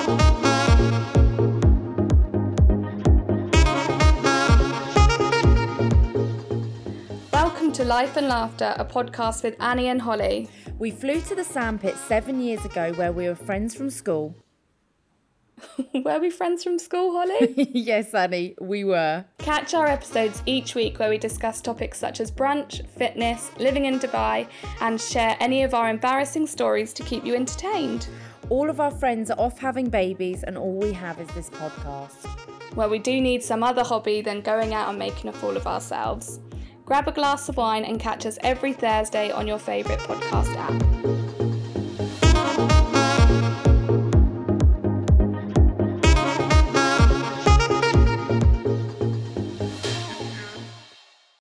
Welcome to Life and Laughter, a podcast with Annie and Holly. We flew to the sandpit 7 years ago where we were friends from school. Were we friends from school, Holly? Yes, Annie, we were. Catch our episodes each week where we discuss topics such as brunch, fitness, living in Dubai, and share any of our embarrassing stories to keep you entertained. All of our friends are off having babies and all we have is this podcast. Well, we do need some other hobby than going out and making a fool of ourselves. Grab a glass of wine and catch us every Thursday on your favourite podcast app.